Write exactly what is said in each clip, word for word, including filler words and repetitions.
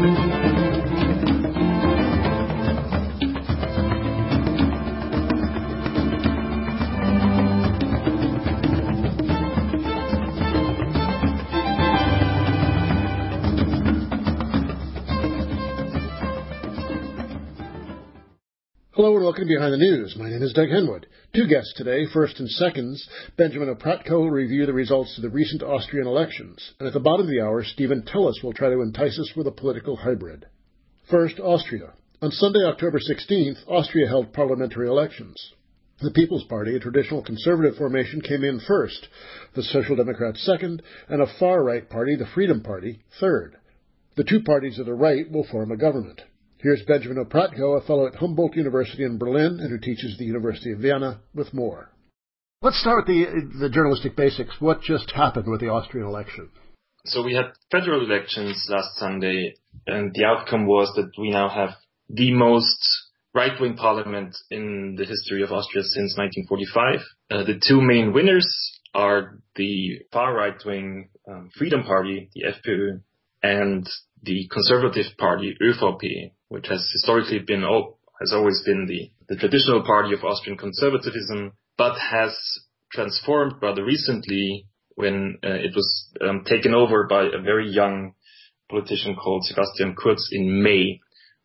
Hello and welcome to Behind the News. My name is Doug Henwood. Two guests today, first and seconds. Benjamin Opratko will review the results of the recent Austrian elections. And at the bottom of the hour, Stephen Tillis will try to entice us with a political hybrid. First, Austria. On Sunday, October sixteenth, Austria held parliamentary elections. The People's Party, a traditional conservative formation, came in first, the Social Democrats second, and a far-right party, the Freedom Party, third. The two parties of the right will form a government. Here's Benjamin Opratko, a fellow at Humboldt University in Berlin and who teaches at the University of Vienna, with more. Let's start with the, the journalistic basics. What just happened with the Austrian election? So we had federal elections last Sunday, and the outcome was that we now have the most right-wing parliament in the history of Austria since nineteen forty-five. Uh, the two main winners are the far right-wing um, Freedom Party, the F P Ö, and the Conservative Party, ÖVP, which has historically been, has always been the, the traditional party of Austrian conservatism, but has transformed rather recently when uh, it was um, taken over by a very young politician called Sebastian Kurz in May.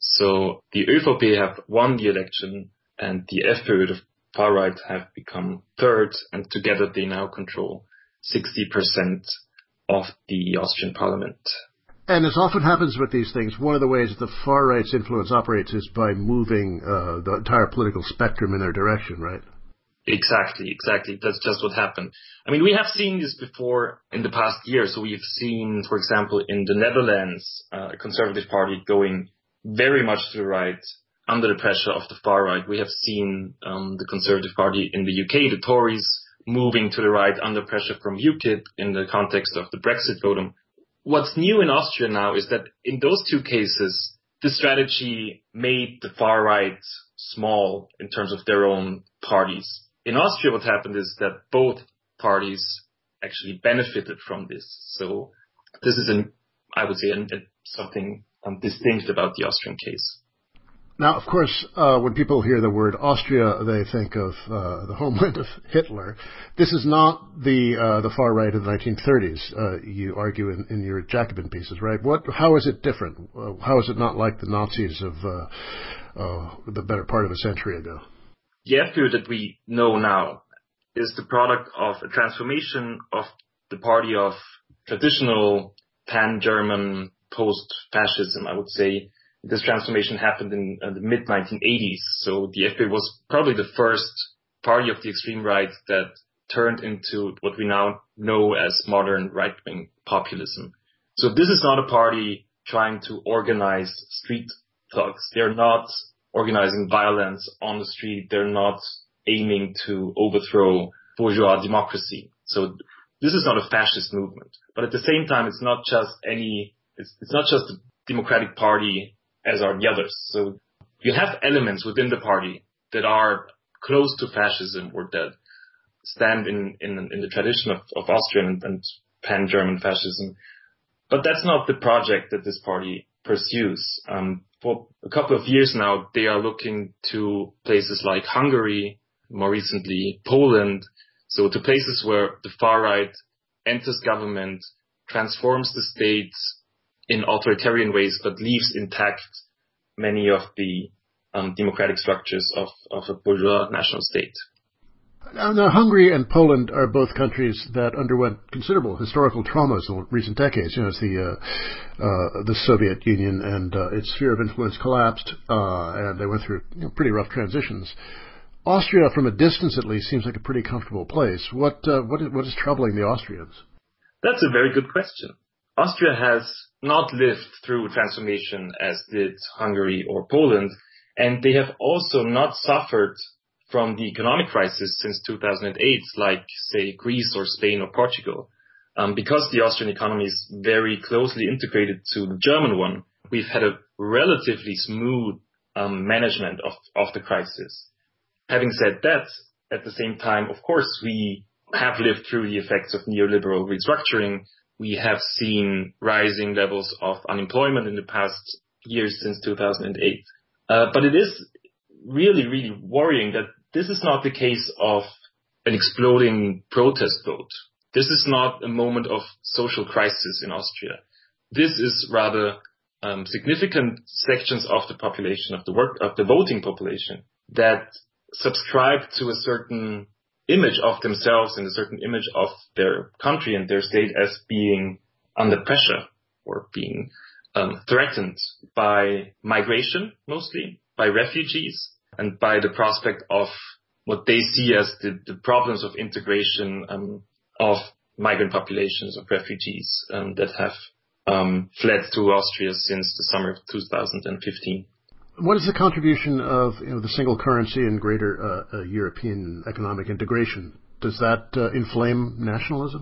So the ÖVP have won the election, and the F P Ö, the far right, have become third, and together they now control sixty percent of the Austrian parliament. And as often happens with these things, one of the ways that the far right's influence operates is by moving uh, the entire political spectrum in their direction, right? Exactly, exactly. That's just what happened. I mean, we have seen this before in the past year. So we've seen, for example, in the Netherlands, uh, a conservative party going very much to the right under the pressure of the far right. We have seen um, the Conservative Party in the U K, the Tories, moving to the right under pressure from UKIP in the context of the Brexit vote. What's new in Austria now is that in those two cases, the strategy made the far right small in terms of their own parties. In Austria, what happened is that both parties actually benefited from this. So this is, an, I would say, an, a, something um, distinct about the Austrian case. Now, of course, uh, when people hear the word Austria, they think of uh, the homeland of Hitler. This is not the uh, the far right of the nineteen thirties. Uh, you argue in, in your Jacobin pieces, right? What? How is it different? Uh, how is it not like the Nazis of uh, uh, the better part of a century ago? The F P Ö that we know now is the product of a transformation of the party of traditional pan-German post-fascism, I would say. This transformation happened in uh, the mid nineteen eighties. So the F P Ö was probably the first party of the extreme right that turned into what we now know as modern right-wing populism. So this is not a party trying to organize street thugs. They're not organizing violence on the street. They're not aiming to overthrow bourgeois democracy. So this is not a fascist movement. But at the same time, it's not just any, it's, it's not just a democratic party as are the others. So you have elements within the party that are close to fascism or that stand in, in, in the tradition of, of Austrian and, and pan-German fascism. But that's not the project that this party pursues. Um, for a couple of years now, they are looking to places like Hungary, more recently Poland, so to places where the far right enters government, transforms the state in authoritarian ways, but leaves intact many of the um, democratic structures of, of a bourgeois national state. Now, now, Hungary and Poland are both countries that underwent considerable historical traumas in recent decades. You know, as the uh, uh, the Soviet Union and uh, its sphere of influence collapsed, uh, and they went through you know, pretty rough transitions. Austria, from a distance at least, seems like a pretty comfortable place. What uh, what is, what is troubling the Austrians? That's a very good question. Austria has not lived through transformation as did Hungary or Poland, and they have also not suffered from the economic crisis since two thousand eight, like, say, Greece or Spain or Portugal. Um, because the Austrian economy is very closely integrated to the German one, we've had a relatively smooth um, management of, of the crisis. Having said that, at the same time, of course, we have lived through the effects of neoliberal restructuring, we have seen rising levels of unemployment in the past years since two thousand eight. Uh, but it is really, really worrying that this is not the case of an exploding protest vote. This is not a moment of social crisis in Austria. This is rather um, significant sections of the population, of the work, of the voting population, that subscribe to a certain image of themselves and a certain image of their country and their state as being under pressure or being um, threatened by migration, mostly by refugees, and by the prospect of what they see as the, the problems of integration um, of migrant populations, of refugees um, that have um, fled to Austria since the summer of two thousand fifteen. What is the contribution of you know, the single currency and greater uh, uh, European economic integration? Does that uh, inflame nationalism?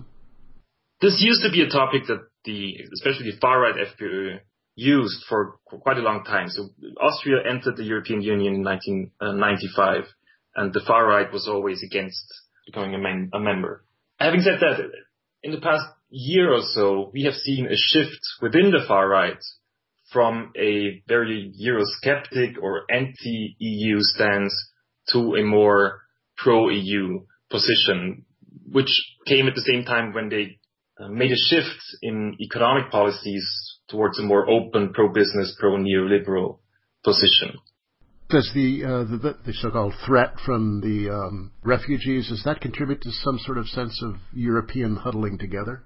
This used to be a topic that the, especially the far-right F P Ö, used for quite a long time. So Austria entered the European Union in nineteen ninety-five, and the far-right was always against becoming a, mem- a member. Having said that, in the past year or so, we have seen a shift within the far-right from a very Eurosceptic or anti-E U stance to a more pro-E U position, which came at the same time when they uh, made a shift in economic policies towards a more open, pro-business, pro-neoliberal position. Does the, uh, the, the so-called threat from the um, refugees, does that contribute to some sort of sense of European huddling together?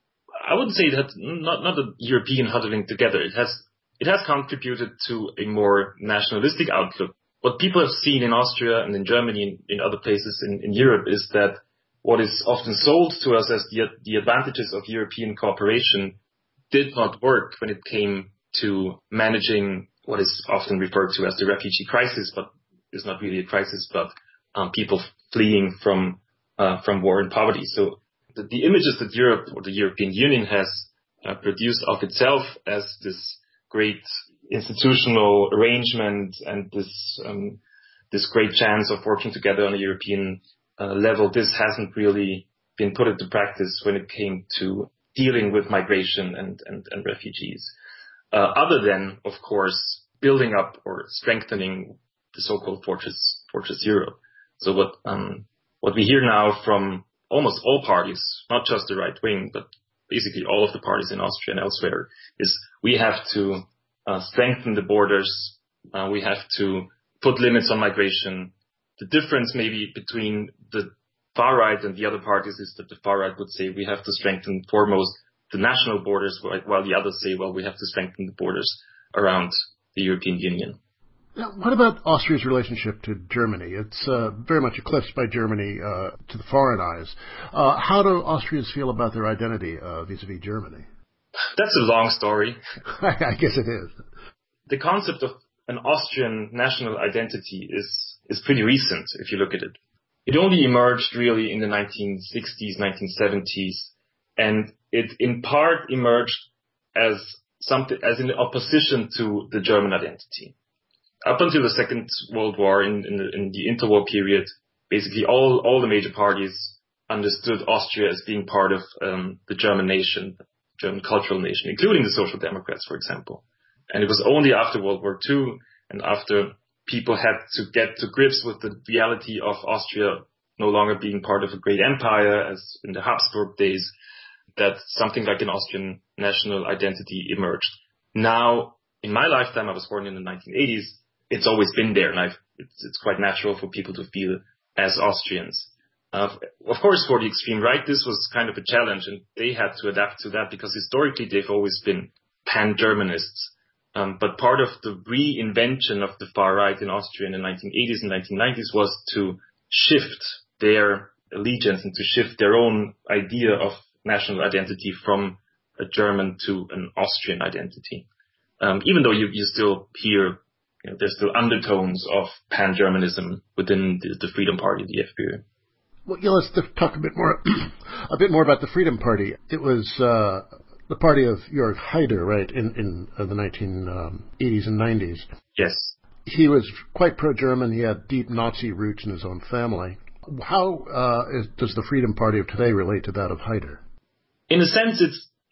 I wouldn't say that, not, not a European huddling together. It has It has contributed to a more nationalistic outlook. What people have seen in Austria and in Germany and in other places in, in Europe is that what is often sold to us as the, the advantages of European cooperation did not work when it came to managing what is often referred to as the refugee crisis, but is not really a crisis, but um, people fleeing from uh, from war and poverty. So the, the images that Europe or the European Union has uh, produced of itself as this great institutional arrangement and this um, this great chance of working together on a European uh, level, this hasn't really been put into practice when it came to dealing with migration and, and, and refugees. Uh, other than, of course, building up or strengthening the so-called Fortress, Fortress Europe. So what um, what we hear now from almost all parties, not just the right wing, but basically all of the parties in Austria and elsewhere, is we have to uh, strengthen the borders. Uh, we have to put limits on migration. The difference maybe between the far right and the other parties is that the far right would say we have to strengthen foremost the national borders, while the others say, well, we have to strengthen the borders around the European Union. Now, what about Austria's relationship to Germany? It's uh, very much eclipsed by Germany uh, to the foreign eyes. Uh, how do Austrians feel about their identity uh, vis-a-vis Germany? That's a long story. I guess it is. The concept of an Austrian national identity is, is pretty recent, if you look at it. It only emerged really in the nineteen sixties, nineteen seventies, and it in part emerged as something, as in opposition to the German identity. Up until the Second World War, in, in, the, in the interwar period, basically all, all the major parties understood Austria as being part of um, the German nation, German cultural nation, including the Social Democrats, for example. And it was only after World War Two and after people had to get to grips with the reality of Austria no longer being part of a great empire, as in the Habsburg days, that something like an Austrian national identity emerged. Now, in my lifetime, I was born in the nineteen eighties, it's always been there, and I've, it's, it's quite natural for people to feel as Austrians. Uh, of course, for the extreme right, this was kind of a challenge, and they had to adapt to that because historically they've always been pan-Germanists. Um, but part of the reinvention of the far right in Austria in the nineteen eighties and nineteen nineties was to shift their allegiance and to shift their own idea of national identity from a German to an Austrian identity. Um, even though you, you still hear, you know, there's still undertones of pan-Germanism within the, the Freedom Party, the F P Ö. Well, yeah, let's talk a bit more, a bit more about the Freedom Party. It was uh, the party of Jörg Haider, right, in, in uh, the nineteen eighties and nineties. Yes. He was quite pro-German. He had deep Nazi roots in his own family. How uh, is, does the Freedom Party of today relate to that of Haider? In a sense, it's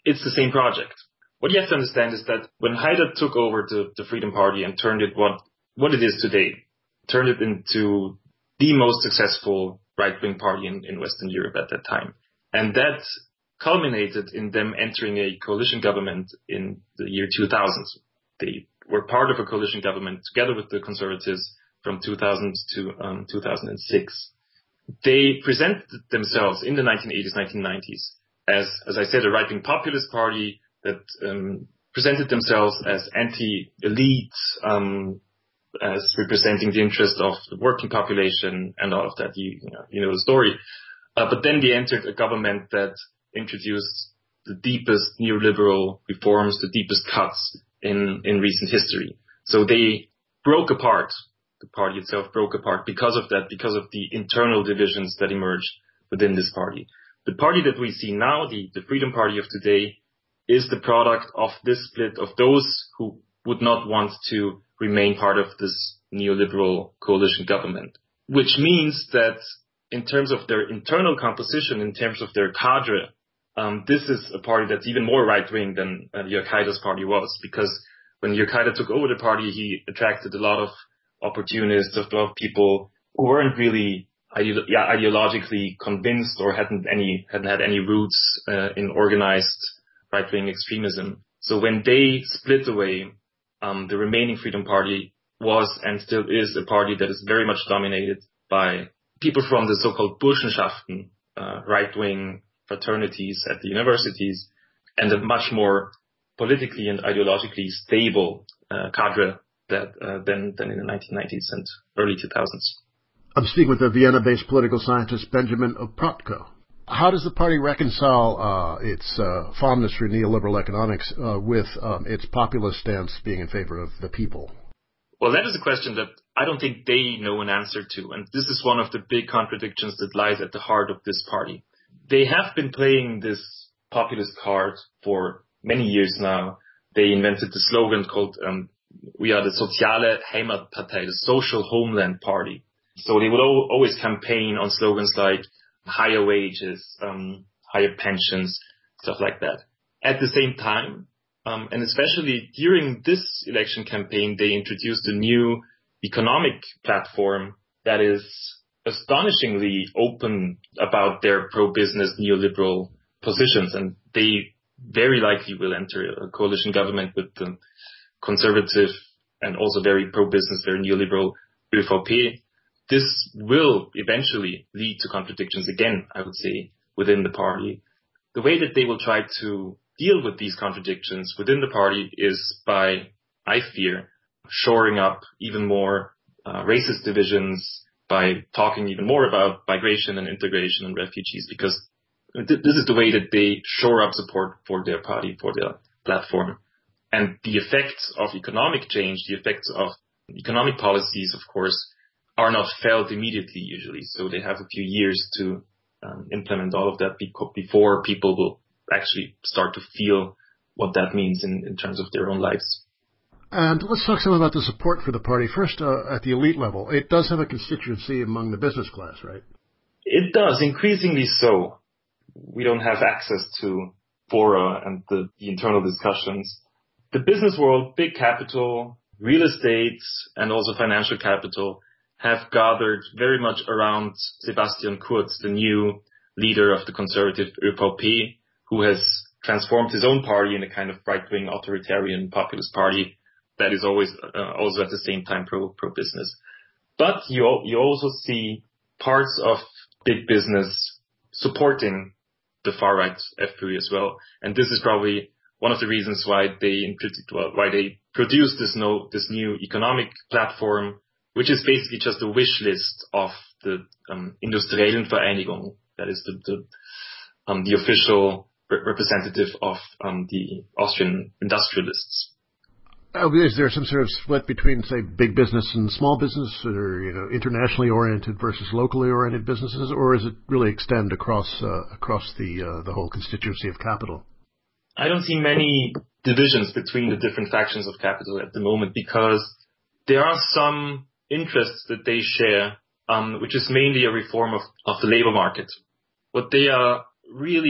it's the same project. What you have to understand is that when Haider took over the, the Freedom Party and turned it what, what it is today, turned it into the most successful right-wing party in, in Western Europe at that time. And that culminated in them entering a coalition government in the year two thousand. They were part of a coalition government together with the Conservatives from two thousand to um, two thousand six. They presented themselves in the nineteen eighties, nineteen nineties as, as I said, a right-wing populist party that um, presented themselves as anti-elite, um, as representing the interest of the working population and all of that. You, you know, you know the story. Uh, but then they entered a government that introduced the deepest neoliberal reforms, the deepest cuts in, in recent history. So they broke apart. The party itself broke apart because of that, because of the internal divisions that emerged within this party. The party that we see now, the, the Freedom Party of today, is the product of this split of those who would not want to remain part of this neoliberal coalition government, which means that in terms of their internal composition, in terms of their cadre, um, this is a party that's even more right-wing than uh, Jörg Haider's party was, because when Jörg Haider took over the party, he attracted a lot of opportunists, a lot of people who weren't really ide- yeah, ideologically convinced or hadn't any hadn't had any roots uh, in organized right-wing extremism. So when they split away, um, the remaining Freedom Party was and still is a party that is very much dominated by people from the so-called Burschenschaften, uh, right-wing fraternities at the universities, and a much more politically and ideologically stable uh, cadre that, uh, than, than in the nineteen nineties and early two thousands. I'm speaking with the Vienna-based political scientist Benjamin Opratko. How does the party reconcile uh, its uh, fondness for neoliberal economics uh, with um, its populist stance being in favor of the people? Well, that is a question that I don't think they know an answer to. And this is one of the big contradictions that lies at the heart of this party. They have been playing this populist card for many years now. They invented the slogan called, um, we are the Soziale Heimatpartei, the Social Homeland Party. So they would al- always campaign on slogans like higher wages, um, higher pensions, stuff like that. At the same time, um, and especially during this election campaign, they introduced a new economic platform that is astonishingly open about their pro-business neoliberal positions. And they very likely will enter a coalition government with the conservative and also very pro-business, very neoliberal ÖVP. This will eventually lead to contradictions again, I would say, within the party. The way that they will try to deal with these contradictions within the party is by, I fear, shoring up even more uh, racist divisions, by talking even more about migration and integration and refugees, because th- this is the way that they shore up support for their party, for their platform. And the effects of economic change, the effects of economic policies, of course, are not felt immediately usually. So they have a few years to um, implement all of that before people will actually start to feel what that means in, in terms of their own lives. And let's talk some about the support for the party. First, uh, at the elite level, it does have a constituency among the business class, right? It does, increasingly so. We don't have access to fora and the, the internal discussions. The business world, big capital, real estate, and also financial capital have gathered very much around Sebastian Kurz, the new leader of the conservative ÖVP, who has transformed his own party in a kind of right-wing authoritarian populist party that is always uh, also at the same time pro pro business. But you you also see parts of big business supporting the far right F P Ö as well, and this is probably one of the reasons why they well, why they produced this no this new economic platform, which is basically just a wish list of the um, Industriellen Vereinigung, that is the the, um, the official re- representative of um, the Austrian industrialists. Uh, is there some sort of split between, say, big business and small business, or you know, internationally oriented versus locally oriented businesses, or does it really extend across uh, across the uh, the whole constituency of capital? I don't see many divisions between the different factions of capital at the moment, because there are some interests that they share, um, which is mainly a reform of, of the labor market. What they are really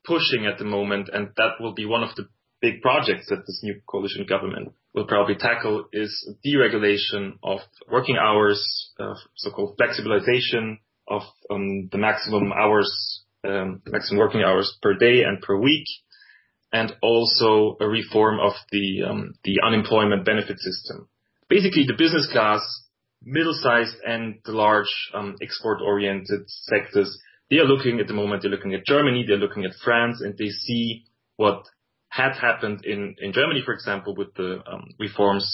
pushing at the moment, and that will be one of the big projects that this new coalition government will probably tackle, is deregulation of working hours, uh, so-called flexibilization of um, the maximum hours, um, maximum working hours per day and per week, and also a reform of the um, the unemployment benefit system. Basically, the business class, middle-sized, and the large um, export-oriented sectors, they are looking at the moment, they're looking at Germany, they're looking at France, and they see what had happened in, in Germany, for example, with the um, reforms,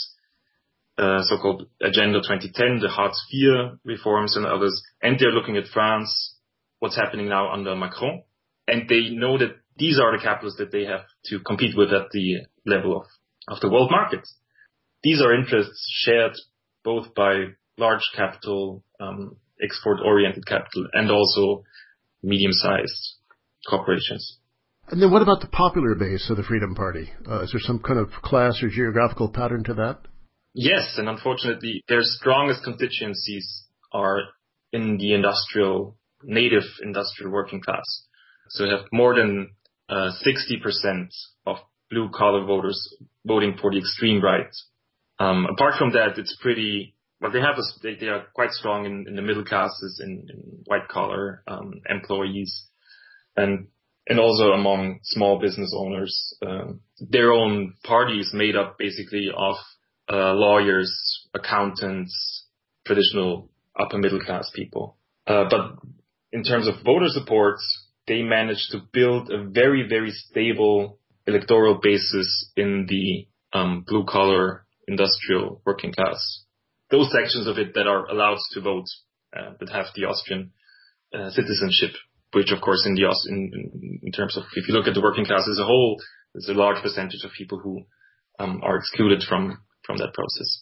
uh, so-called Agenda twenty ten, the Hartz four reforms and others, and they're looking at France, what's happening now under Macron, and they know that these are the capitalists that they have to compete with at the level of, of the world markets. These are interests shared both by large capital, um, export-oriented capital, and also medium-sized corporations. And then what about the popular base of the Freedom Party? Uh, is there some kind of class or geographical pattern to that? Yes, and unfortunately, their strongest constituencies are in the industrial, native industrial working class. So you have more than uh, sixty percent of blue-collar voters voting for the extreme right. Um, apart from that, it's pretty, well, they have a, they, they are quite strong in, in the middle classes, in, in white-collar um, employees, and and also among small business owners. Um, their own party is made up basically of uh, lawyers, accountants, traditional upper-middle class people. Uh, but in terms of voter support, they managed to build a very, very stable electoral basis in the um, blue-collar industrial working class. Those sections of it that are allowed to vote, uh, that have the Austrian uh, citizenship, which of course in the in, in terms of, if you look at the working class as a whole, there's a large percentage of people who um, are excluded from, from that process.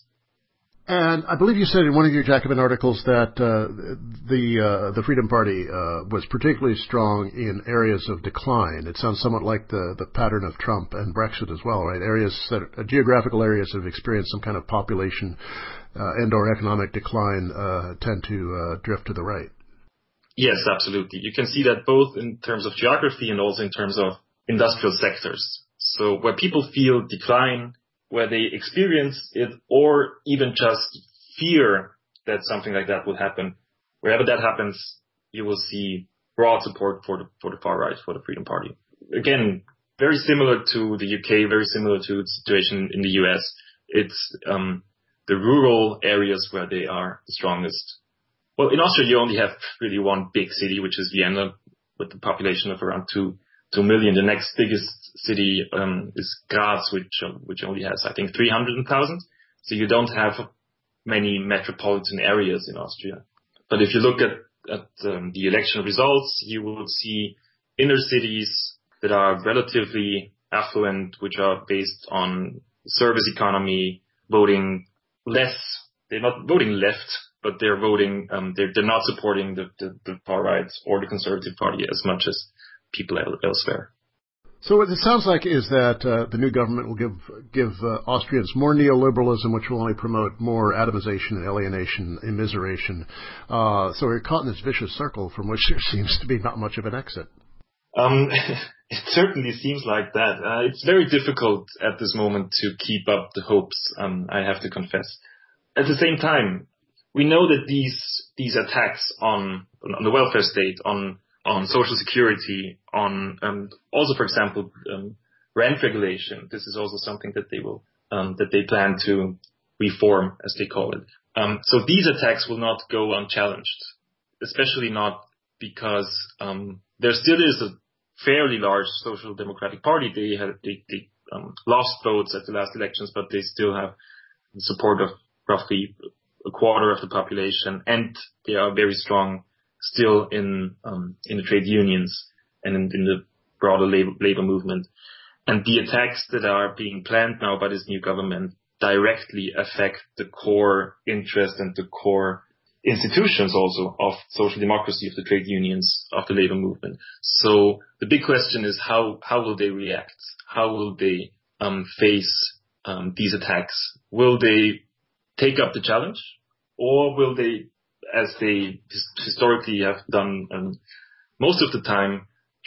And I believe you said in one of your Jacobin articles that uh, the uh, the Freedom Party uh, was particularly strong in areas of decline. It sounds somewhat like the, the pattern of Trump and Brexit as well, right? Areas that uh, geographical areas that have experienced some kind of population uh, and or economic decline uh, tend to uh, drift to the right. Yes, absolutely. You can see that both in terms of geography and also in terms of industrial sectors. So where people feel decline, where they experience it, or even just fear that something like that will happen, wherever that happens, you will see broad support for the for the far right, for the Freedom Party. Again, very similar to the U K, very similar to the situation in the U S. It's um, the rural areas where they are the strongest. Well, in Austria, you only have really one big city, which is Vienna, with a population of around two two million. The next biggest city um, is Graz, which um, which only has, I think, three hundred thousand. So you don't have many metropolitan areas in Austria. But if you look at at um, the election results, you will see inner cities that are relatively affluent, which are based on service economy, voting less. They're not voting left, but they're voting. Um, they're they're not supporting the, the the far right or the Conservative Party as much as people elsewhere. So what it sounds like is that uh, the new government will give give uh, Austrians more neoliberalism, which will only promote more atomization and alienation, immiseration. Uh, so we're caught in this vicious circle from which there seems to be not much of an exit. Um, it certainly seems like that. Uh, it's very difficult at this moment to keep up the hopes, um, I have to confess. At the same time, we know that these these attacks on on the welfare state, on on social security, on um, also, for example, um, rent regulation. This is also something that they will um, that they plan to reform, as they call it. Um, so these attacks will not go unchallenged, especially not because um, there still is a fairly large social democratic party. They have they, they um, lost votes at the last elections, but they still have the support of roughly a quarter of the population, and they are very strong still in um, in the trade unions and in, in the broader labor, labor movement. And the attacks that are being planned now by this new government directly affect the core interest and the core institutions also of social democracy, of the trade unions, of the labor movement. So the big question is how how will they react? How will they um, face um, these attacks? Will they take up the challenge, or will they, as they historically have done um, most of the time,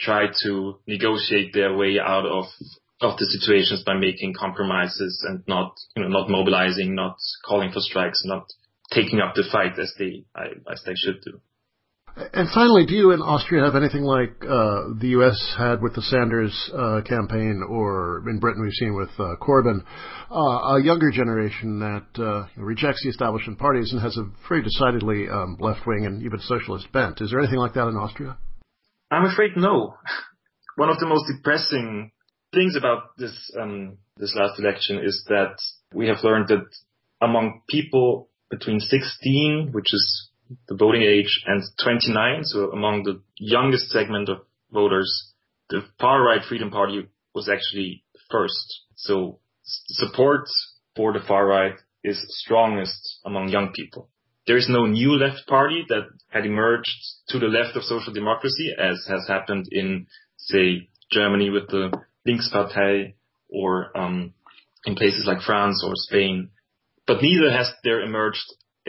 try to negotiate their way out of of the situations by making compromises and not, you know, not mobilizing, not calling for strikes, not taking up the fight as they as they should do. And finally, do you in Austria have anything like uh, the U S had with the Sanders uh, campaign, or in Britain we've seen with uh, Corbyn, uh, a younger generation that uh, rejects the establishment parties and has a very decidedly um, left-wing and even socialist bent? Is there anything like that in Austria? I'm afraid no. One of the most depressing things about this um, this last election is that we have learned that among people between sixteen, which is the voting age, and twenty-nine, so among the youngest segment of voters, the far-right Freedom Party was actually first. So support for the far-right is strongest among young people. There is no new left party that had emerged to the left of social democracy, as has happened in, say, Germany with the Linkspartei, or um, in places like France or Spain. But neither has there emerged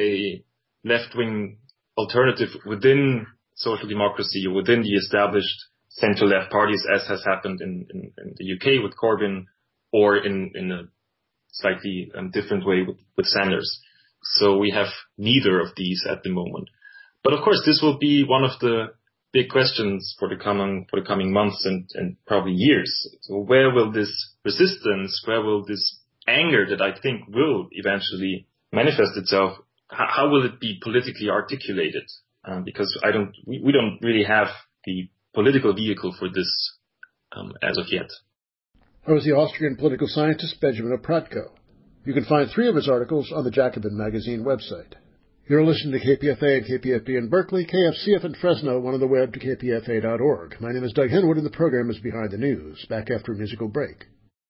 a left-wing alternative within social democracy or within the established centre-left parties, as has happened in, in, in the U K with Corbyn, or in, in a slightly um, different way with, with Sanders. So we have neither of these at the moment. But of course, this will be one of the big questions for the coming for the coming months and, and probably years. So where will this resistance, where will this anger that I think will eventually manifest itself, how, how will it be politically articulated? Um, because I don't, we, we don't really have the political vehicle for this um, as of yet. That was the Austrian political scientist Benjamin Opratko. You can find three of his articles on the Jacobin magazine website. You're listening to K P F A and K P F B in Berkeley, K F C F in Fresno, one on the web to k p f a dot org. My name is Doug Henwood, and the program is Behind the News. Back after a musical break.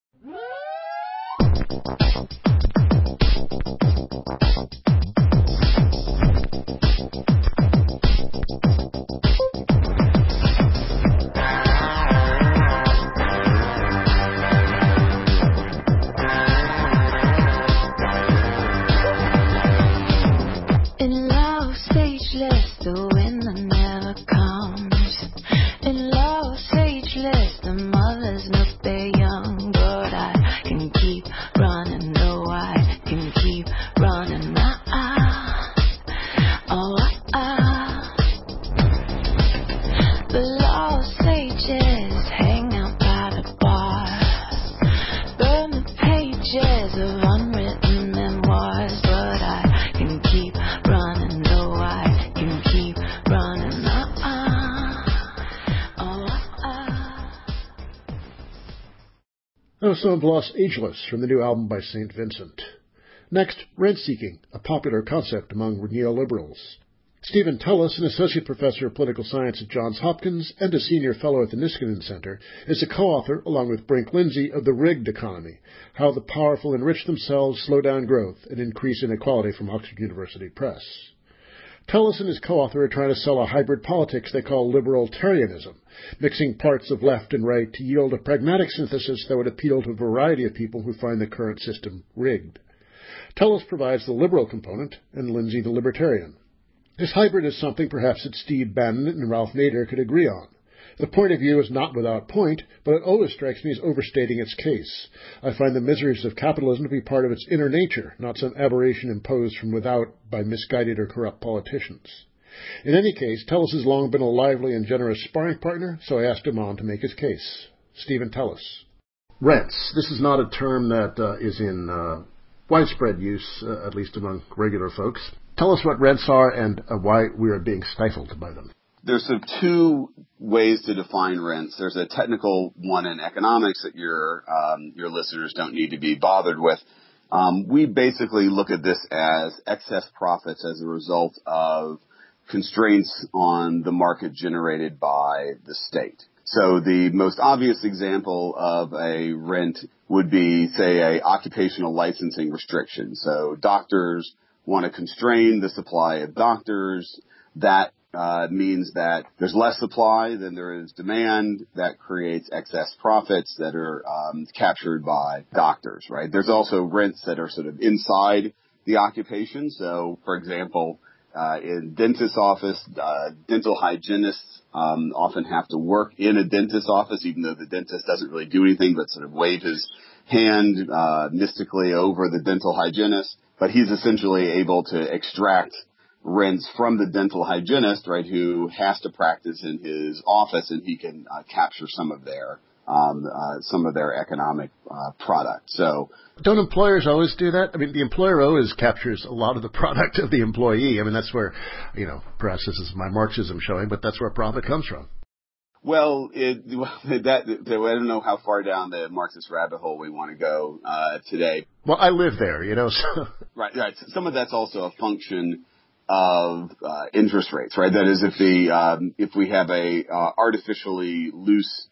Some of Lost Ageless from the new album by Saint Vincent. Next, rent-seeking, a popular concept among neoliberals. Stephen Tullis, an associate professor of political science at Johns Hopkins and a senior fellow at the Niskanen Center, is a co-author, along with Brink Lindsay, of The Rigged Economy, How the Powerful Enrich Themselves, Slow Down Growth, and Increase Inequality from Oxford University Press. Tullis and his co-author are trying to sell a hybrid politics they call liberalitarianism, mixing parts of left and right to yield a pragmatic synthesis that would appeal to a variety of people who find the current system rigged. Tullis provides the liberal component, and Lindsay the libertarian. This hybrid is something perhaps that Steve Bannon and Ralph Nader could agree on. The point of view is not without point, but it always strikes me as overstating its case. I find the miseries of capitalism to be part of its inner nature, not some aberration imposed from without by misguided or corrupt politicians. In any case, Tullis has long been a lively and generous sparring partner, so I asked him on to make his case. Stephen Tullis. Rents. This is not a term that uh, is in uh, widespread use, uh, at least among regular folks. Tell us what rents are and uh, why we are being stifled by them. There's sort of two ways to define rents. There's a technical one in economics that your um, your listeners don't need to be bothered with. Um, we basically look at this as excess profits as a result of constraints on the market generated by the state. So the most obvious example of a rent would be, say, a occupational licensing restriction. So doctors want to constrain the supply of doctors. That Uh, means that there's less supply than there is demand. That creates excess profits that are um, captured by doctors, right? There's also rents that are sort of inside the occupation. So, for example, uh, in dentist's office, uh, dental hygienists um, often have to work in a dentist's office, even though the dentist doesn't really do anything but sort of wave his hand uh, mystically over the dental hygienist. But he's essentially able to extract rents from the dental hygienist, right, who has to practice in his office, and he can uh, capture some of their um, uh, some of their economic uh, product. So, don't employers always do that? I mean, the employer always captures a lot of the product of the employee. I mean, that's where, you know, perhaps this is my Marxism showing, but that's where profit comes from. Well, it, that, I don't know how far down the Marxist rabbit hole we want to go uh, today. Well, I live there, you know. So. Right, right. Some of that's also a function of uh, interest rates, right? That is, if the um, if we have a uh, artificially loose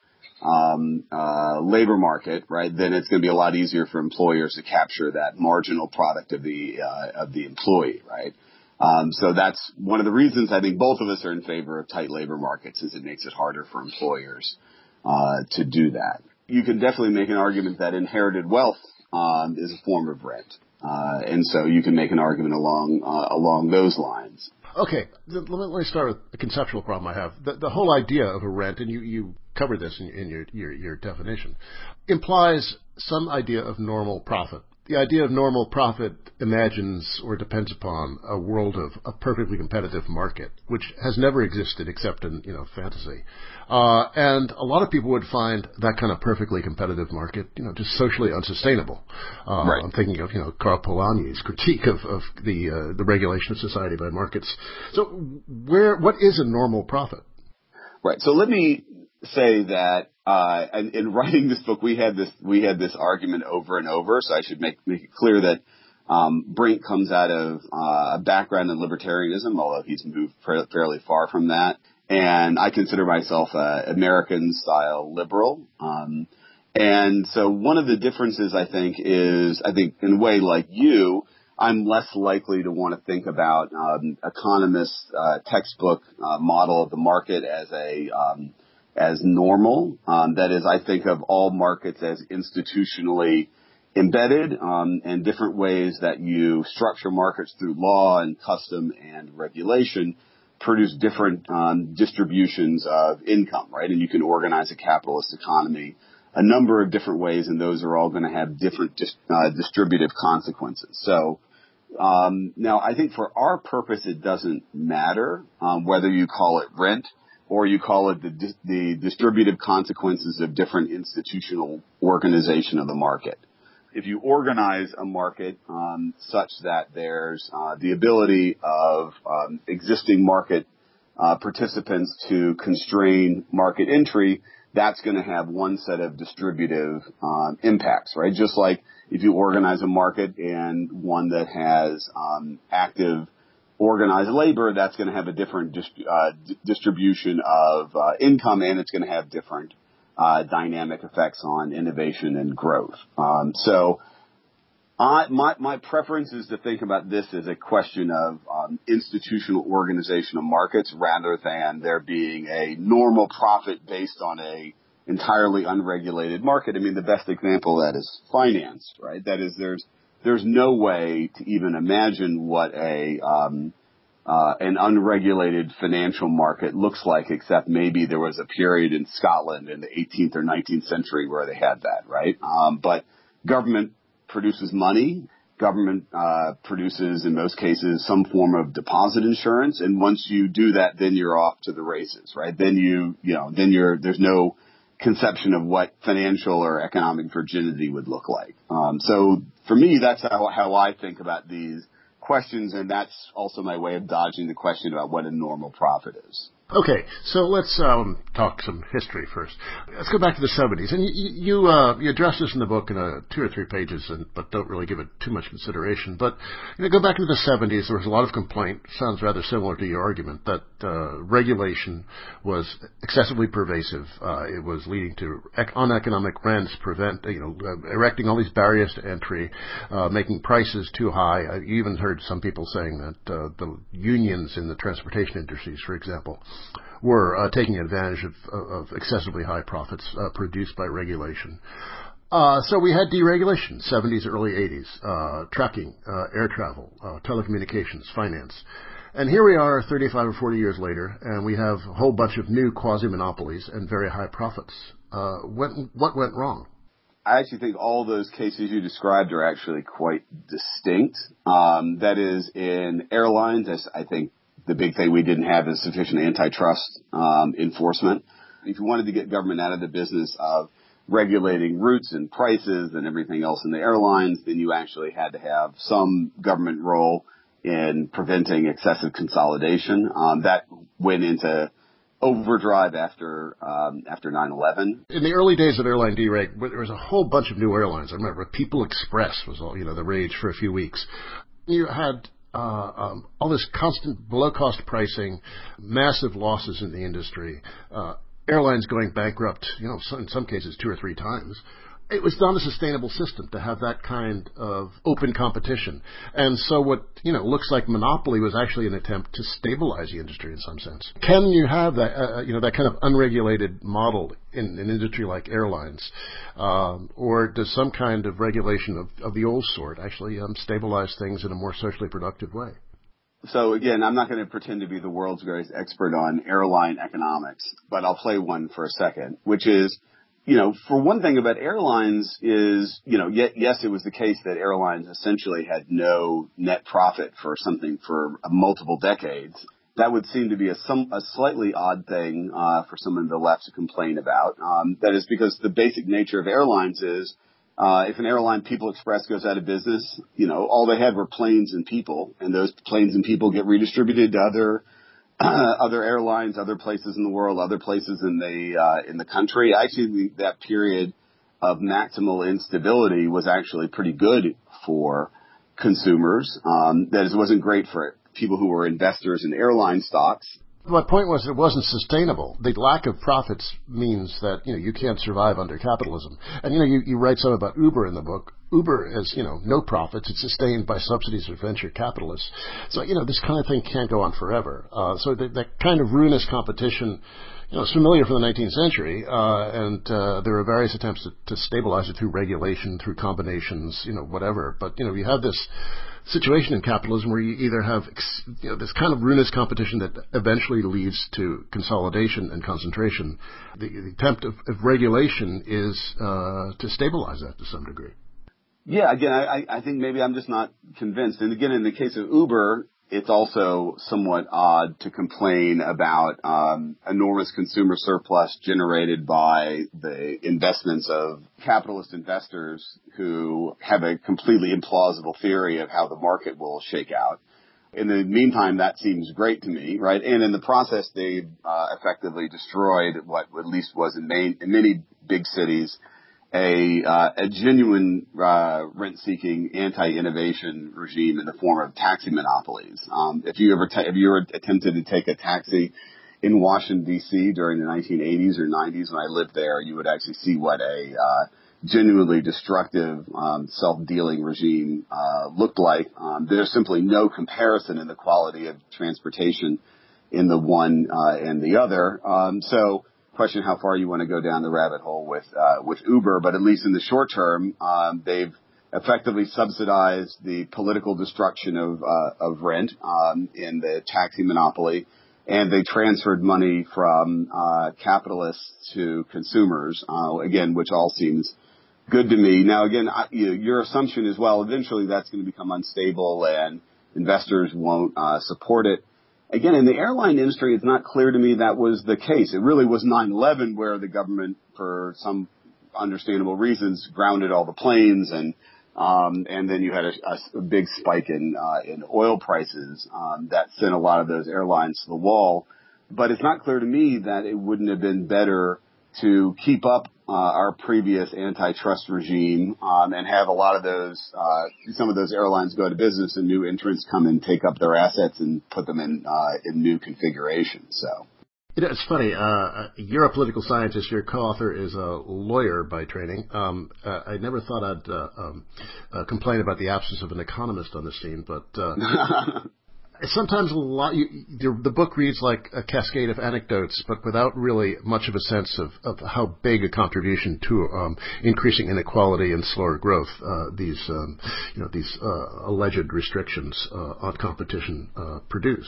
um, uh, labor market, right, then it's going to be a lot easier for employers to capture that marginal product of the uh, of the employee, right? Um, so that's one of the reasons I think both of us are in favor of tight labor markets, is it makes it harder for employers uh, to do that. You can definitely make an argument that inherited wealth um, is a form of rent, uh, and so you can make an argument along uh, along those lines. Okay, let me start with a conceptual problem I have. The, the whole idea of a rent, and you, you covered this in, in your, your, your definition, implies some idea of normal profit. The idea of normal profit imagines or depends upon a world of a perfectly competitive market, which has never existed except in, you know, fantasy. Uh, and a lot of people would find that kind of perfectly competitive market, you know, just socially unsustainable. Uh, right. I'm thinking of, you know, Carl Polanyi's critique of, of the, uh, the regulation of society by markets. So where, what is a normal profit? Right. So let me say that uh, in, in writing this book, we had this we had this argument over and over. So I should make make it clear that um, Brink comes out of uh, a background in libertarianism, although he's moved fairly far from that. And I consider myself an American-style liberal. Um, and so one of the differences, I think, is I think in a way like you, I'm less likely to want to think about um, economists' uh, textbook uh, model of the market as a um, as normal. Um, that is, I think of all markets as institutionally embedded, um, and different ways that you structure markets through law and custom and regulation produce different um, distributions of income, right? And you can organize a capitalist economy a number of different ways, and those are all going to have different dis- uh, distributive consequences. So um, now I think for our purpose, it doesn't matter um, whether you call it rent or you call it the, di- the distributive consequences of different institutional organization of the market. If you organize a market um, such that there's uh, the ability of um, existing market uh, participants to constrain market entry, that's going to have one set of distributive um, impacts, right? Just like if you organize a market and one that has um, active organized labor, that's going to have a different dis- uh, d- distribution of uh, income, and it's going to have different uh, dynamic effects on innovation and growth. Um, so I, my, my preference is to think about this as a question of um, institutional organization of markets rather than there being a normal profit based on a entirely unregulated market. I mean, the best example of that is finance, right? That is, there's there's no way to even imagine what a um, uh, an unregulated financial market looks like, except maybe there was a period in Scotland in the eighteenth or nineteenth century where they had that, right? Um, but government produces money. Government uh, produces, in most cases, some form of deposit insurance, and once you do that, then you're off to the races, right? Then you, you know, then you're there's no conception of what financial or economic virginity would look like. Um, so for me, that's how how I think about these questions, and that's also my way of dodging the question about what a normal profit is. Okay, so let's um, talk some history first. Let's go back to the seventies. And you you, uh, you address this in the book in uh, two or three pages, and, but don't really give it too much consideration. But you know, go back to the seventies. There was a lot of complaint. Sounds rather similar to your argument that uh, regulation was excessively pervasive. Uh, it was leading to ec- uneconomic rents, prevent you know uh, erecting all these barriers to entry, uh, making prices too high. I even heard some people saying that uh, the unions in the transportation industries, for example, were uh, taking advantage of, of excessively high profits uh, produced by regulation. Uh, so we had deregulation, seventies, early eighties, uh, trucking, uh, air travel, uh, telecommunications, finance. And here we are thirty-five or forty years later, and we have a whole bunch of new quasi-monopolies and very high profits. Uh, what, what went wrong? I actually think all those cases you described are actually quite distinct. Um, that is, in airlines, I think the big thing we didn't have is sufficient antitrust um, enforcement. If you wanted to get government out of the business of regulating routes and prices and everything else in the airlines, then you actually had to have some government role in preventing excessive consolidation. Um, that went into overdrive after um, after nine eleven. In the early days of airline dereg, there was a whole bunch of new airlines. I remember People Express was all, you know, the rage for a few weeks. You had uh, um, all this constant below-cost pricing, massive losses in the industry, uh, airlines going bankrupt, you know, in some cases two or three times. It was not a sustainable system to have that kind of open competition. And so what, you know, looks like monopoly was actually an attempt to stabilize the industry in some sense. Can you have that, uh, you know, that kind of unregulated model in an industry like airlines? Um, or does some kind of regulation of, of the old sort actually um, stabilize things in a more socially productive way? So again, I'm not going to pretend to be the world's greatest expert on airline economics, but I'll play one for a second, which is, you know, for one thing about airlines is, you know, yet, yes, it was the case that airlines essentially had no net profit for something for multiple decades. That would seem to be a, some, a slightly odd thing uh, for someone on the left to complain about. Um, that is because the basic nature of airlines is uh, if an airline, People Express, goes out of business, you know, all they had were planes and people, and those planes and people get redistributed to other Uh, other airlines, other places in the world, other places in the uh, in the country. Actually, that period of maximal instability was actually pretty good for consumers. Um, that is, it wasn't great for people who were investors in airline stocks. My point was it wasn't sustainable. The lack of profits means that, you know, you can't survive under capitalism. And, you know, you, you write some about Uber in the book. Uber has, you know, no profits. It's sustained by subsidies of venture capitalists. So, you know, this kind of thing can't go on forever. Uh, so that, that kind of ruinous competition, you know, is familiar from the nineteenth century. Uh, and uh, there are various attempts to, to stabilize it through regulation, through combinations, you know, whatever. But, you know, you have this situation in capitalism where you either have, you know, this kind of ruinous competition that eventually leads to consolidation and concentration. The, the attempt of, of regulation is uh, to stabilize that to some degree. Yeah, again, I, I think maybe I'm just not convinced. And again, in the case of Uber, it's also somewhat odd to complain about um, enormous consumer surplus generated by the investments of capitalist investors who have a completely implausible theory of how the market will shake out. In the meantime, that seems great to me, right? And in the process, they uh, effectively destroyed what at least was in, main, in many big cities a uh, a genuine uh, rent-seeking anti-innovation regime in the form of taxi monopolies. Um, if you ever ta- if you ever attempted to take a taxi in Washington D C during the nineteen eighties or nineties when I lived there, you would actually see what a uh, genuinely destructive um, self-dealing regime uh, looked like. Um, there's simply no comparison in the quality of transportation in the one uh, and the other. Um, so. Question how far you want to go down the rabbit hole with uh, with Uber, but at least in the short term, um, they've effectively subsidized the political destruction of uh, of rent um, in the taxi monopoly, and they transferred money from uh, capitalists to consumers. Uh, again, which all seems good to me. Now, again, I, you know, your assumption is, well, eventually that's going to become unstable and investors won't uh, support it. Again, in the airline industry, it's not clear to me that was the case. It really was nine eleven where the government, for some understandable reasons, grounded all the planes, and um, and then you had a, a, a big spike in uh, in oil prices um, that sent a lot of those airlines to the wall. But it's not clear to me that it wouldn't have been better to keep up uh, our previous antitrust regime um, and have a lot of those, uh, some of those airlines go to business and new entrants come and take up their assets and put them in uh, in new configurations. So. You know, it's funny. Uh, you're a political scientist. Your co-author is a lawyer by training. Um, uh, I never thought I'd uh, um, uh, complain about the absence of an economist on the scene, but uh, sometimes a lot, you, the book reads like a cascade of anecdotes, but without really much of a sense of, of how big a contribution to um, increasing inequality and slower growth uh, these, um, you know, these uh, alleged restrictions uh, on competition uh, produce.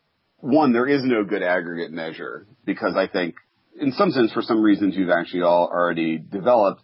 One, there is no good aggregate measure because I think, in some sense, for some reasons you've actually all already developed,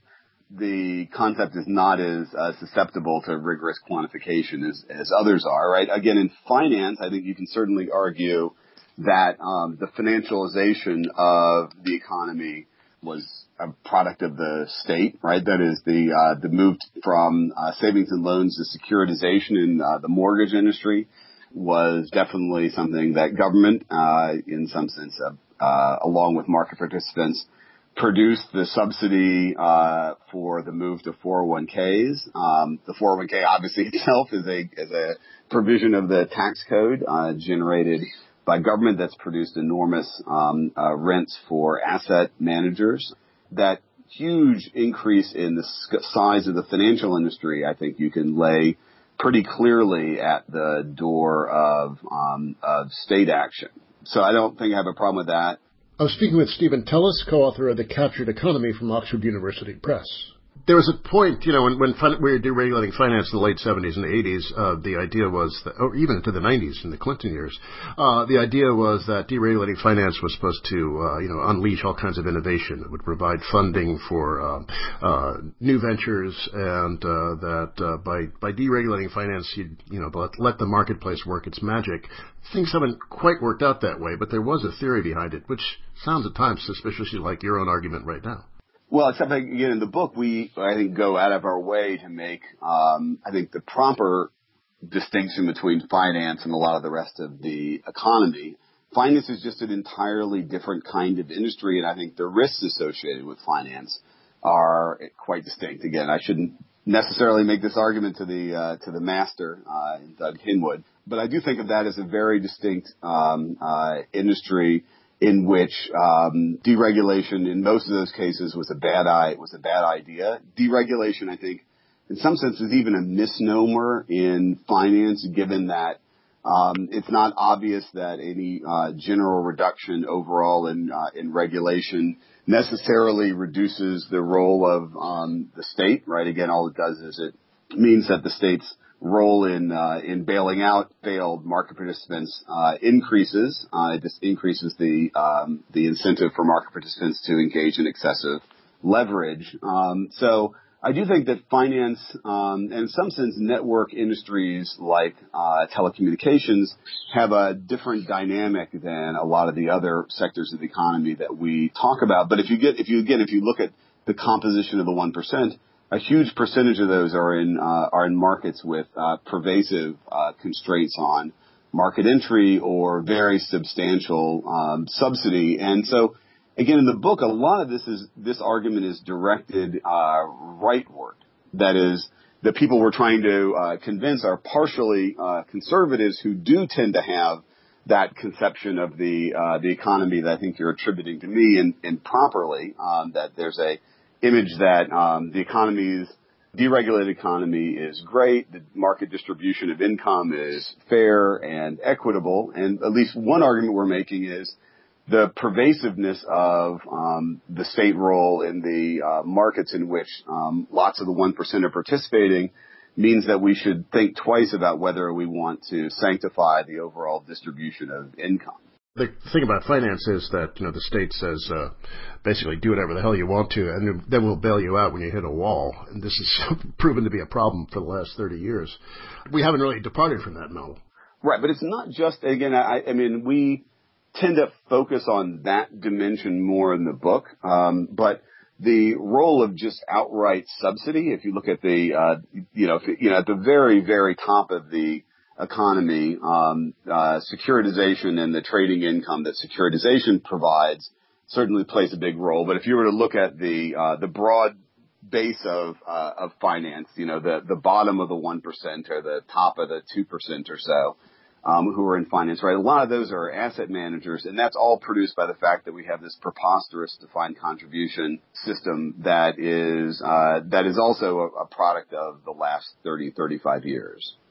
the concept is not as uh, susceptible to rigorous quantification as, as others are, right? Again, in finance, I think you can certainly argue that um, the financialization of the economy was a product of the state, right? That is the uh, the move from uh, savings and loans to securitization in uh, the mortgage industry was definitely something that government, uh, in some sense, uh, uh, along with market participants, produced the subsidy uh, for the move to four oh one k's. Um, the four oh one k obviously itself is a is a provision of the tax code uh, generated by government that's produced enormous um, uh, rents for asset managers. That huge increase in the size of the financial industry, I think you can lay pretty clearly at the door of um, of state action. So I don't think I have a problem with that. I was speaking with Stephen Tellis, co-author of The Captured Economy from Oxford University Press. There was a point, you know, when, when fin- we were deregulating finance in the late seventies and the eighties, uh, the idea was that, or even into the nineties in the Clinton years, uh, the idea was that deregulating finance was supposed to, uh, you know, unleash all kinds of innovation. It would provide funding for uh, uh, new ventures, and uh, that uh, by by deregulating finance, you'd, you know, let, let the marketplace work its magic. Things haven't quite worked out that way, but there was a theory behind it, which sounds at times suspiciously like your own argument right now. Well, except again in the book, we I think go out of our way to make um, I think the proper distinction between finance and a lot of the rest of the economy. Finance is just an entirely different kind of industry, and I think the risks associated with finance are quite distinct. Again, I shouldn't necessarily make this argument to the uh, to the master, uh, Doug Henwood, but I do think of that as a very distinct um, uh, industry in which um, deregulation, in most of those cases, was a bad I was a bad idea. Deregulation, I think, in some sense, is even a misnomer in finance, given that um, it's not obvious that any uh, general reduction overall in uh, in regulation necessarily reduces the role of um, the state. Right? Again, all it does is it means that the state's role in uh, in bailing out failed market participants uh, increases. Uh, it just increases the um, the incentive for market participants to engage in excessive leverage. Um, so I do think that finance, um, and in some sense, network industries like uh, telecommunications have a different dynamic than a lot of the other sectors of the economy that we talk about. But if you get, if you again, if you look at the composition of the one percent. A huge percentage of those are in uh, are in markets with uh, pervasive uh, constraints on market entry or very substantial um, subsidy. And so, again, in the book, a lot of this is this argument is directed uh, rightward. That is, the people we're trying to uh, convince are partially uh, conservatives who do tend to have that conception of the uh, the economy that I think you're attributing to me, and, and properly um, that there's a image that um, the economy's deregulated economy is great, the market distribution of income is fair and equitable, and at least one argument we're making is the pervasiveness of um, the state role in the uh, markets in which um, lots of the one percent are participating means that we should think twice about whether we want to sanctify the overall distribution of income. The thing about finance is that, you know, the state says, uh, basically do whatever the hell you want to, and then we'll bail you out when you hit a wall. And this has proven to be a problem for the last thirty years. We haven't really departed from that model. Right, but it's not just, again, I, I mean, we tend to focus on that dimension more in the book, um, but the role of just outright subsidy, if you look at the, uh, you know, if, you know, at the very, very top of the economy, um, uh, securitization and the trading income that securitization provides certainly plays a big role. But if you were to look at the uh, the broad base of uh, of finance, you know, the the bottom of the one percent or the top of the two percent or so, um, who are in finance, right? A lot of those are asset managers, and that's all produced by the fact that we have this preposterous defined contribution system that is uh, that is also a, a product of the last thirty, thirty-five years.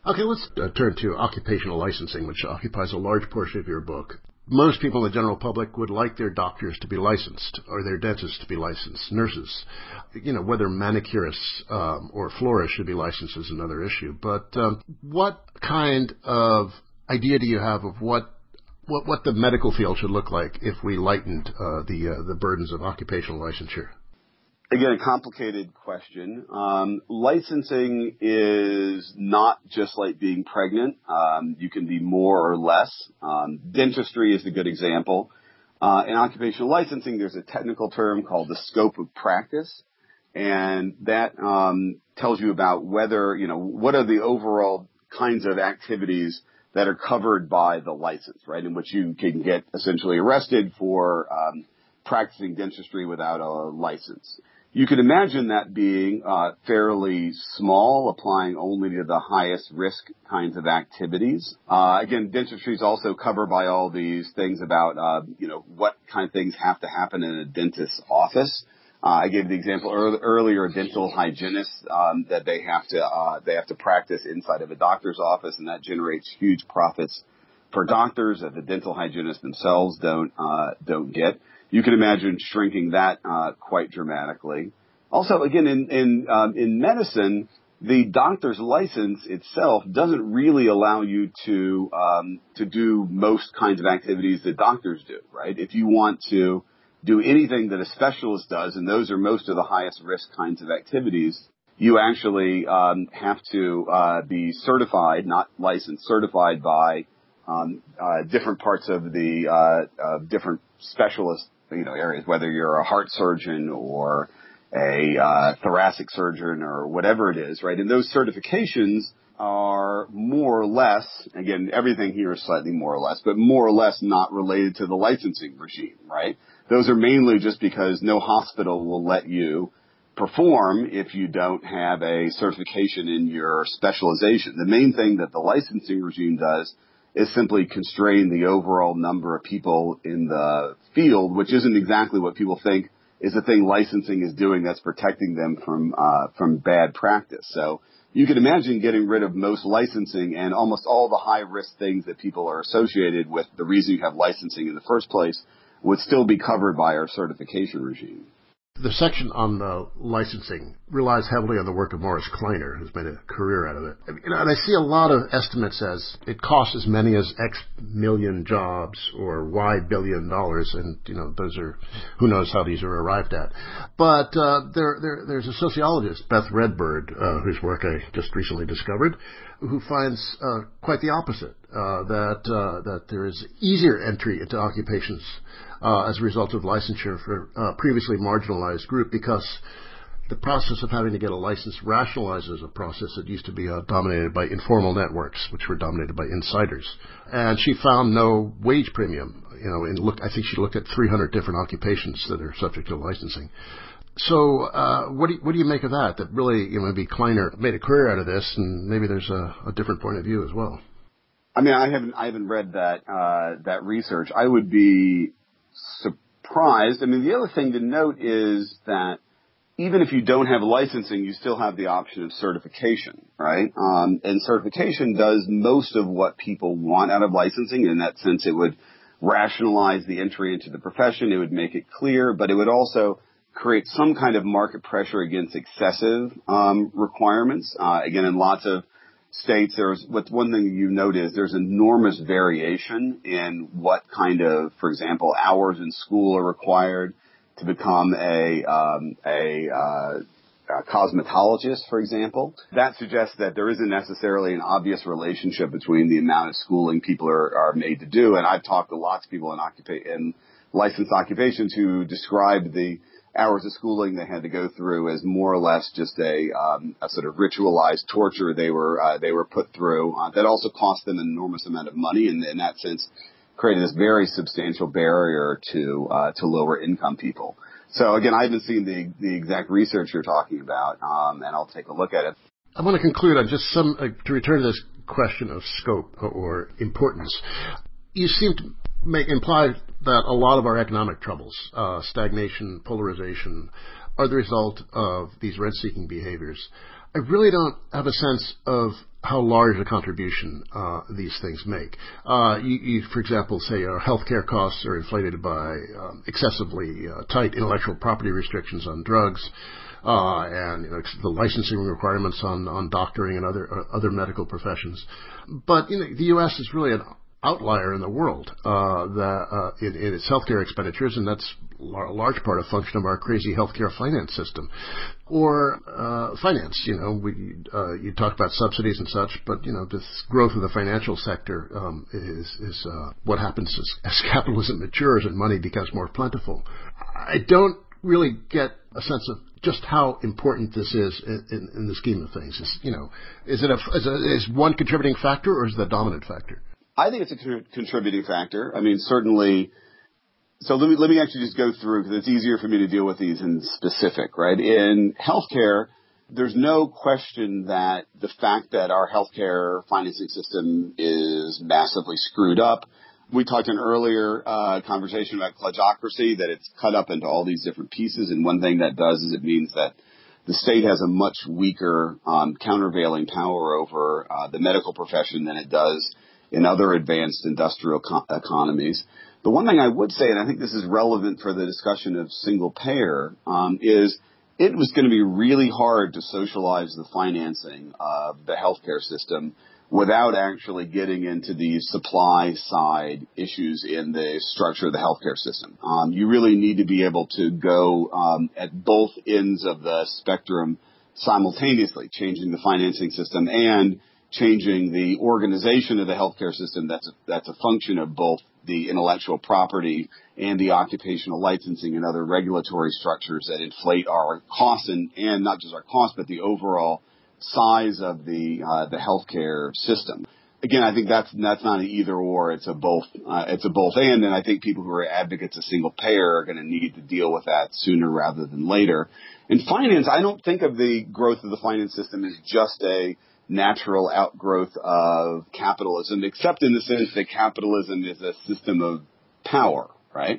Okay, let's uh, turn to occupational licensing, which occupies a large portion of your book. Most people in the general public would like their doctors to be licensed, or their dentists to be licensed, nurses. You know, whether manicurists um, or florists should be licensed is another issue. But um, what kind of idea do you have of what what, what the medical field should look like if we lightened uh, the uh, the burdens of occupational licensure? Again, a complicated question. Um, licensing is not just like being pregnant. Um, you can be more or less. Um, dentistry is a good example. Uh, in occupational licensing, there's a technical term called the scope of practice, and that um, tells you about whether, you know, what are the overall kinds of activities that are covered by the license, right, in which you can get essentially arrested for um, practicing dentistry without a license. You can imagine that being uh, fairly small, applying only to the highest risk kinds of activities. Uh, again, dentistry is also covered by all these things about, uh, you know, what kind of things have to happen in a dentist's office. Uh, I gave the example early, earlier, dental hygienists um, that they have to uh, they have to practice inside of a doctor's office, and that generates huge profits for doctors that the dental hygienists themselves don't uh, don't get. You can imagine shrinking that uh, quite dramatically. Also, again, in in, um, in medicine, the doctor's license itself doesn't really allow you to um, to do most kinds of activities that doctors do, right? If you want to do anything that a specialist does, and those are most of the highest risk kinds of activities, you actually um, have to uh, be certified, not licensed, certified by um, uh, different parts of the uh, uh, different specialist you know areas, whether you're a heart surgeon or a uh, thoracic surgeon or whatever it is, right? And those certifications are more or less, again, everything here is slightly more or less, but more or less not related to the licensing regime, right? Those are mainly just because no hospital will let you perform if you don't have a certification in your specialization. The main thing that the licensing regime does is simply constrain the overall number of people in the field, which isn't exactly what people think is the thing licensing is doing that's protecting them from uh, from bad practice. So you can imagine getting rid of most licensing and almost all the high-risk things that people are associated with the reason you have licensing in the first place would still be covered by our certification regime. The section on uh, licensing relies heavily on the work of Morris Kleiner, who's made a career out of it. You know, and I see a lot of estimates as it costs as many as X million jobs or Y billion dollars, and you know those are who knows how these are arrived at. But uh, there, there, there's a sociologist, Beth Redbird, uh, whose work I just recently discovered, who finds uh, quite the opposite. Uh, that uh, that there is easier entry into occupations uh, as a result of licensure for uh, previously marginalized group, because the process of having to get a license rationalizes a process that used to be uh, dominated by informal networks, which were dominated by insiders. And she found no wage premium. You know, and look, I think she looked at three hundred different occupations that are subject to licensing. So, uh, what do you, what do you make of that? That really, you know, maybe Kleiner made a career out of this, and maybe there's a, a different point of view as well. I mean, I haven't, I haven't read that, uh, that research. I would be surprised. I mean, the other thing to note is that even if you don't have licensing, you still have the option of certification, right? Um, and certification does most of what people want out of licensing. In that sense, it would rationalize the entry into the profession. It would make it clear, but it would also create some kind of market pressure against excessive um, requirements. Uh, again, in lots of states, there's what's one thing you note is there's enormous variation in what kind of, for example, hours in school are required to become a um, a, uh, a cosmetologist, for example. That suggests that there isn't necessarily an obvious relationship between the amount of schooling people are, are made to do. And I've talked to lots of people in, occupa- in licensed occupations who describe the hours of schooling they had to go through as more or less just a, um, a sort of ritualized torture they were uh, they were put through. Uh, that also cost them an enormous amount of money, and in that sense created this very substantial barrier to uh, to lower income people. So again, I haven't seen the the exact research you're talking about, um, and I'll take a look at it. I want to conclude on just some uh, to return to this question of scope or importance. You seem to make imply that a lot of our economic troubles, uh, stagnation, polarization, are the result of these rent-seeking behaviors. I really don't have a sense of how large a contribution uh, these things make. Uh, you, you, for example, say our healthcare costs are inflated by um, excessively uh, tight intellectual property restrictions on drugs, uh, and you know, the licensing requirements on, on doctoring and other uh, other medical professions. But you know, the U S is really an outlier in the world uh, that, uh, in, in its healthcare expenditures, and that's a large part of function of our crazy healthcare finance system. Or uh, finance, you know, we uh, you talk about subsidies and such, but you know, this growth of the financial sector um, is is uh, what happens as, as capitalism matures and money becomes more plentiful. I don't really get a sense of just how important this is in, in, in the scheme of things. Is, you know, is it a, is, a, is one contributing factor or is it the dominant factor? I think it's a co- contributing factor. I mean, certainly. So let me let me actually just go through, because it's easier for me to deal with these in specific, right? In healthcare, there's no question that the fact that our healthcare financing system is massively screwed up. We talked in an earlier uh, conversation about kludgocracy, that it's cut up into all these different pieces, and one thing that does is it means that the state has a much weaker um, countervailing power over uh, the medical profession than it does in other advanced industrial co- economies. The one thing I would say, and I think this is relevant for the discussion of single payer, um, is it was going to be really hard to socialize the financing of the healthcare system without actually getting into the supply side issues in the structure of the healthcare system. Um, you really need to be able to go um, at both ends of the spectrum simultaneously, changing the financing system and changing the organization of the healthcare system. That's a, that's a function of both the intellectual property and the occupational licensing and other regulatory structures that inflate our costs, and, and not just our costs, but the overall size of the uh, the healthcare system. Again, I think that's that's not an either or; it's a both. Uh, it's a both and, and I think people who are advocates of single payer are going to need to deal with that sooner rather than later. In finance, I don't think of the growth of the finance system as just a natural outgrowth of capitalism, except in the sense that capitalism is a system of power, right?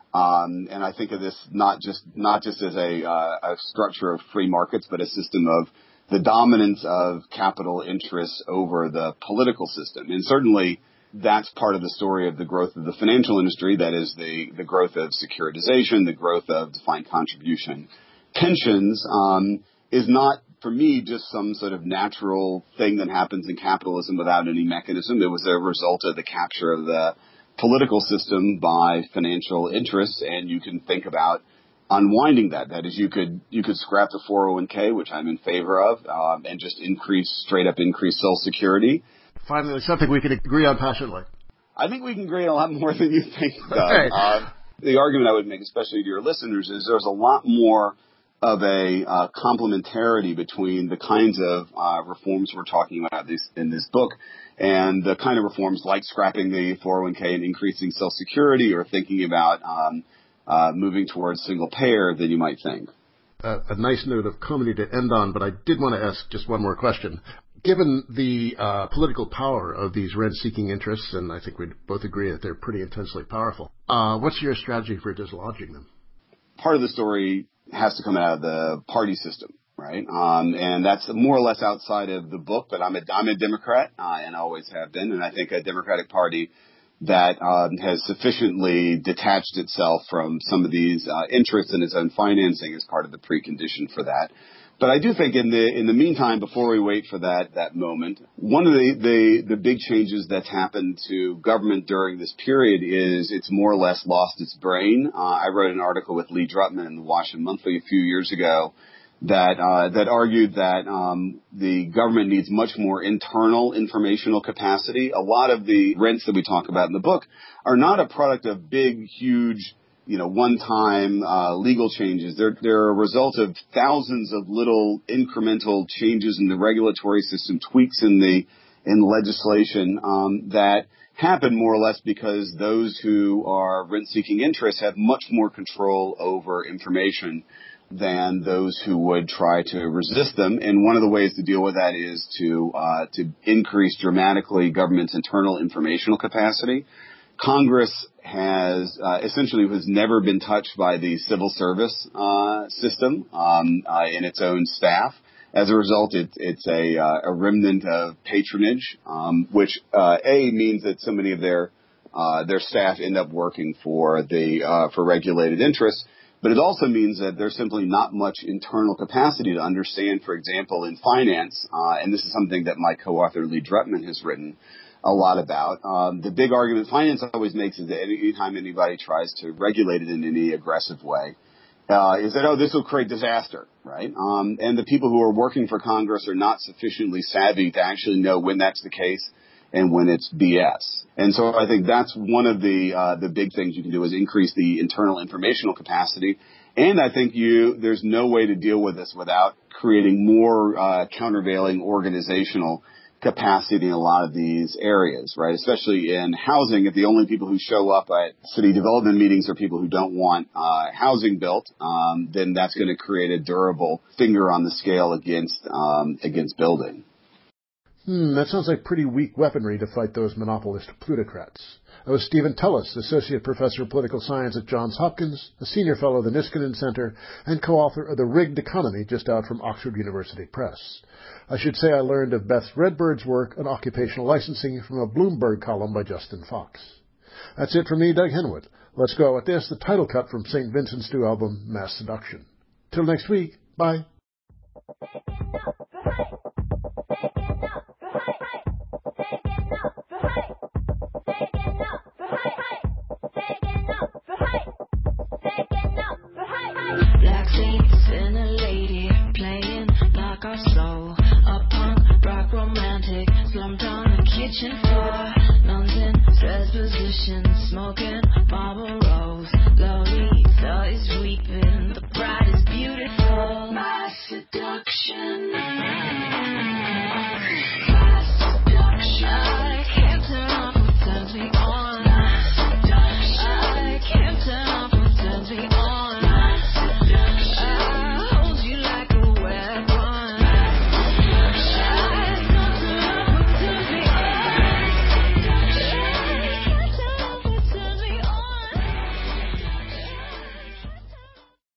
Um, and I think of this not just not just as a, uh, a structure of free markets, but a system of the dominance of capital interests over the political system. And certainly that's part of the story of the growth of the financial industry. That is the, the growth of securitization, the growth of defined contribution pensions, um, is not, for me, just some sort of natural thing that happens in capitalism without any mechanism. It was a result of the capture of the political system by financial interests, and you can think about unwinding that. That is, you could you could scrap the four oh one k, which I'm in favor of, um, and just increase, straight up increase Social Security. Finally, something we can agree on passionately. I think we can agree on a lot more than you think, Doug. Okay. Uh, the argument I would make, especially to your listeners, is there's a lot more of a uh, complementarity between the kinds of uh, reforms we're talking about this, in this book, and the kind of reforms like scrapping the four oh one k and increasing Social Security, or thinking about um, uh, moving towards single payer, than you might think. Uh, a nice note of comedy to end on, but I did want to ask just one more question. Given the uh, political power of these rent-seeking interests, and I think we'd both agree that they're pretty intensely powerful, uh, what's your strategy for dislodging them? Part of the story has to come out of the party system, right? Um, and that's more or less outside of the book, but I'm a, I'm a Democrat, uh, and always have been, and I think a Democratic Party that um, has sufficiently detached itself from some of these uh, interests in its own financing is part of the precondition for that. But I do think in the in the meantime, before we wait for that that moment, one of the, the, the big changes that's happened to government during this period is it's more or less lost its brain. Uh, I wrote an article with Lee Drutman in the Washington Monthly a few years ago that uh, that argued that um, the government needs much more internal informational capacity. A lot of the rents that we talk about in the book are not a product of big, huge, you know, one-time uh, legal changes. They're, they're a result of thousands of little incremental changes in the regulatory system, tweaks in the in legislation um, that happen more or less because those who are rent-seeking interests have much more control over information than those who would try to resist them. And one of the ways to deal with that is to uh, to increase dramatically government's internal informational capacity. Congress has uh, essentially has never been touched by the civil service uh, system um, uh, in its own staff. As a result, it, it's a, uh, a remnant of patronage, um, which uh, A, means that so many of their uh, their staff end up working for the uh, for regulated interests. But it also means that there's simply not much internal capacity to understand, for example, in finance, uh, and this is something that my co-author Lee Drutman has written a lot about. Um, the big argument finance always makes is that any time anybody tries to regulate it in any aggressive way, uh, is that, oh, this will create disaster, right? Um, and the people who are working for Congress are not sufficiently savvy to actually know when that's the case and when it's B S. And so I think that's one of the uh, the big things you can do is increase the internal informational capacity. And I think you there's no way to deal with this without creating more uh, countervailing organizational capacity in a lot of these areas, right? Especially in housing, if the only people who show up at city development meetings are people who don't want uh, housing built, um, then that's going to create a durable finger on the scale against um, against building. Hmm, that sounds like pretty weak weaponry to fight those monopolist plutocrats. That was Stephen Tullis, Associate Professor of Political Science at Johns Hopkins, a Senior Fellow of the Niskanen Center, and co-author of The Rigged Economy, just out from Oxford University Press. I should say I learned of Beth Redbird's work on occupational licensing from a Bloomberg column by Justin Fox. That's it from me, Doug Henwood. Let's go out with this, the title cut from Saint Vincent's new album, Mass Seduction. Till next week, bye. Black seats and a lady playing like our soul. A punk rock romantic slumped on the kitchen floor. London says position, smoking Marlboro Rose. Lolita is weeping, the bride is beautiful. My seduction.